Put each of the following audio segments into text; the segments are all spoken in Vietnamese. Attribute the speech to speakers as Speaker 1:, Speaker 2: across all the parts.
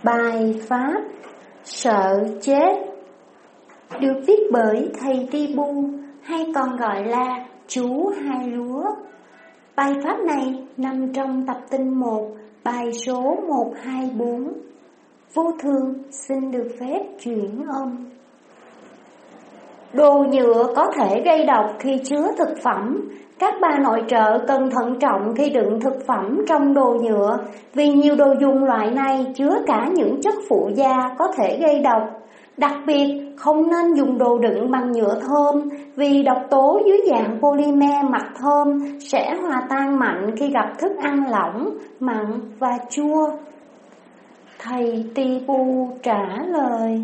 Speaker 1: Bài pháp sợ chết được viết bởi thầy Tibu, hay còn gọi là chú Hai Lúa. Bài pháp này nằm trong tập tinh 1, bài số 124. Vô thường xin được phép chuyển âm. Đồ nhựa có thể gây độc khi chứa thực phẩm. Các bà nội trợ cần thận trọng khi đựng thực phẩm trong đồ nhựa, vì nhiều đồ dùng loại này chứa cả những chất phụ gia có thể gây độc. Đặc biệt, không nên dùng đồ đựng bằng nhựa thơm, vì độc tố dưới dạng polymer mặt thơm sẽ hòa tan mạnh khi gặp thức ăn lỏng, mặn và chua. Thầy Tibu trả lời: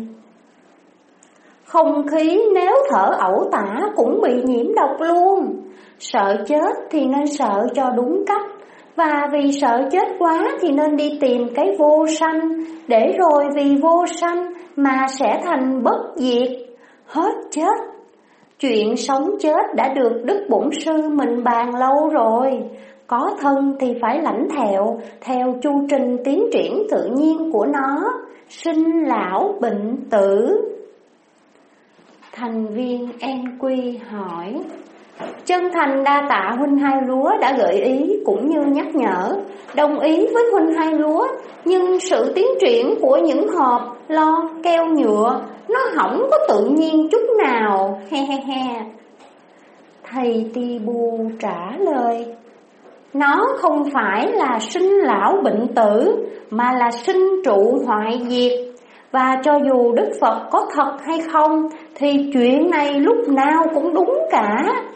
Speaker 1: không khí nếu thở ẩu tả cũng bị nhiễm độc luôn. Sợ chết thì nên sợ cho đúng cách, và vì sợ chết quá thì nên đi tìm cái vô sanh, để rồi vì vô sanh mà sẽ thành bất diệt, hết chết. Chuyện sống chết đã được Đức Bổn Sư mình bàn lâu rồi. Có thân thì phải lãnh theo chu trình tiến triển tự nhiên của nó, sinh lão bệnh tử. Thành viên NQ hỏi: chân thành đa tạ huynh Hai Lúa đã gợi ý cũng như nhắc nhở. Đồng ý với huynh Hai Lúa, nhưng sự tiến triển của những hộp lon keo nhựa nó hỏng có tự nhiên chút nào, he he he. Thầy Tibu trả lời: nó không phải là sinh lão bệnh tử, mà là sinh trụ hoại diệt. Và cho dù Đức Phật có thật hay không thì chuyện này lúc nào cũng đúng cả.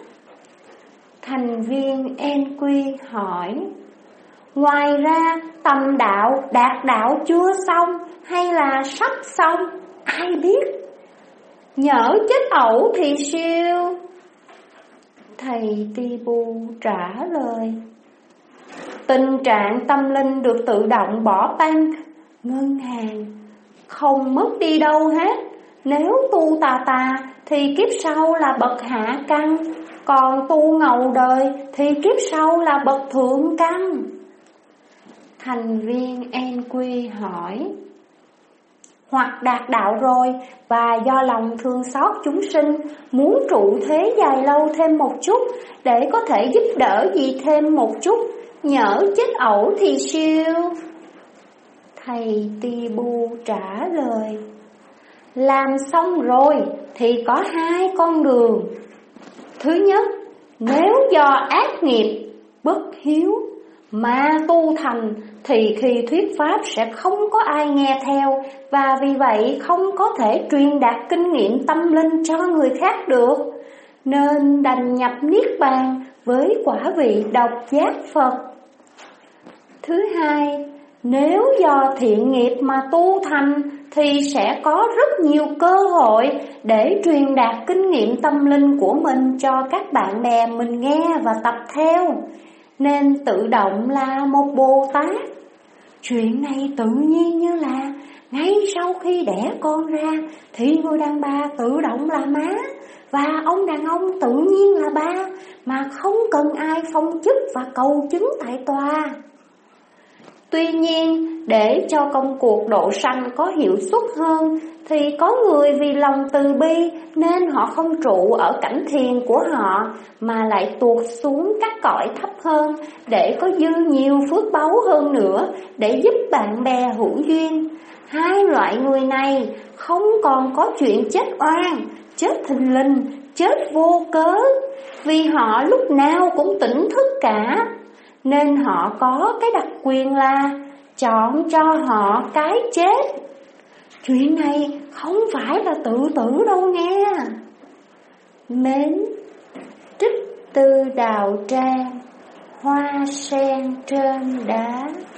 Speaker 1: Thành viên NQ hỏi: ngoài ra tầm đạo, đạt đạo chưa xong hay là sắp xong, ai biết? Nhỡ chết ẩu thì siêu? Thầy Tibu trả lời: tình trạng tâm linh được tự động bỏ bank, ngân hàng, không mất đi đâu hết. Nếu tu tà thì kiếp sau là bậc hạ căn, còn tu ngầu đời thì kiếp sau là bậc thượng căn. Thành viên NQ hỏi: hoặc đạt đạo rồi và do lòng thương xót chúng sinh, muốn trụ thế dài lâu thêm một chút để có thể giúp đỡ gì thêm một chút, nhỡ chết ẩu thì siêu? Thầy Tibu trả lời: làm xong rồi thì có hai con đường. Thứ nhất, nếu do ác nghiệp, bất hiếu mà tu thành thì khi thuyết pháp sẽ không có ai nghe theo, và vì vậy không có thể truyền đạt kinh nghiệm tâm linh cho người khác được, nên đành nhập niết bàn với quả vị độc giác Phật. Thứ hai, nếu do thiện nghiệp mà tu thành thì sẽ có rất nhiều cơ hội để truyền đạt kinh nghiệm tâm linh của mình cho các bạn bè mình nghe và tập theo, nên tự động là một Bồ Tát. Chuyện này tự nhiên như là ngay sau khi đẻ con ra thì người đàn bà tự động là má, và ông đàn ông tự nhiên là ba, mà không cần ai phong chức và cầu chứng tại tòa. Tuy nhiên, để cho công cuộc độ sanh có hiệu suất hơn thì có người vì lòng từ bi nên họ không trụ ở cảnh thiền của họ, mà lại tuột xuống các cõi thấp hơn để có dư nhiều phước báu hơn nữa để giúp bạn bè hữu duyên. Hai loại người này không còn có chuyện chết oan, chết thình lình, chết vô cớ, vì họ lúc nào cũng tỉnh thức cả, nên họ có cái đặc quyền là chọn cho họ cái chết. Chuyện này không phải là tự tử đâu nghe. Mến, trích từ Đạo Tràng, hoa sen trên đá.